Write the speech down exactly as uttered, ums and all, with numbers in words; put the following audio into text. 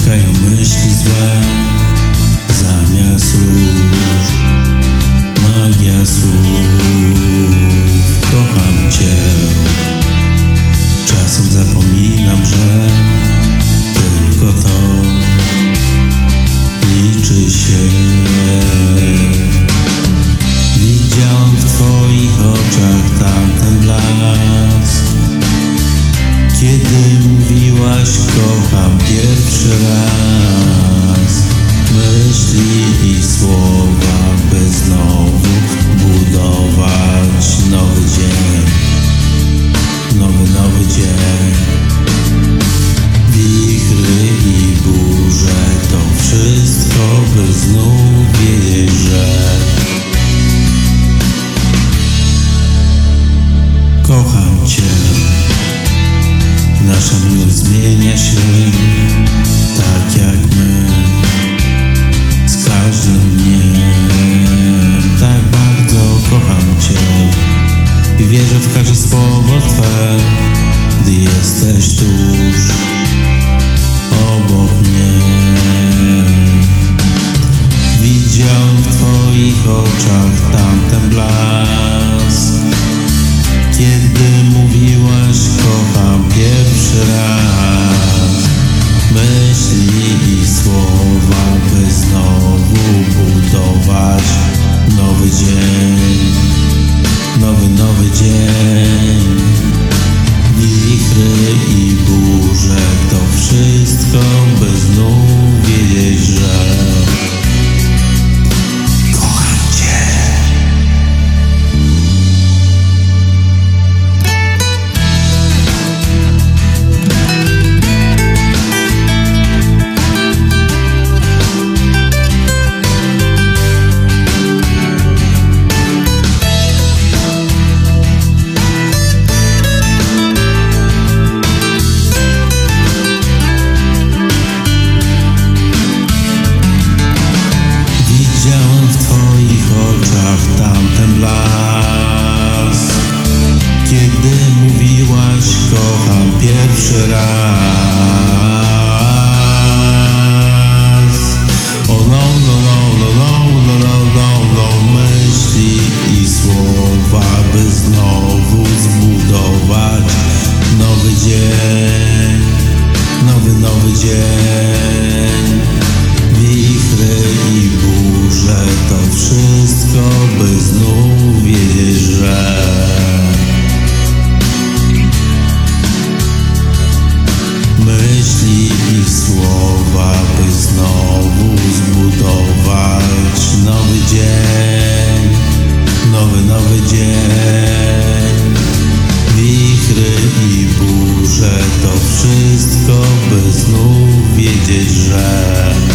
Spotkają myśli złe zamiast róż, magia słów. Kocham Cię. Czasem zapominam, że tylko to liczy się. Widziałam w Twoich oczach tamten blask, kiedy mówiłaś kocham pierwszy raz. Myśli i słowa, by znowu budować nowy dzień, nowy, nowy dzień. Wichry i burze, to wszystko, by znów wiedzieć, że kocham Cię. Nasza miłość zmienia się tak jak my, z każdym dniem. Tak bardzo kocham Cię i wierzę w każde słowo Twe, gdy jesteś tuż obok mnie. Widziałem w Twoich oczach tamten blask, kiedy mówiłaś kocham pierwszy raz. Myśli i słowa, by znowu budować nowy dzień, nowy, nowy dzień. Wichry i burze, to wszystko, by znów wiedzieć, że kocham Cię. Widziałem w Twoich oczach tamten blask, kiedy mówiłaś kocham pierwszy raz. O no, no, no, no, no, no, no, no, no. Myśli i słowa, by znowu zbudować nowy dzień, nowy, nowy dzień. Wichry i burze, to wszystko, by znów wiedzieć, że myśli i słowa, by znowu zbudować nowy dzień, nowy, nowy dzień. Wichry i burze, to wszystko, by znów wiedzieć, że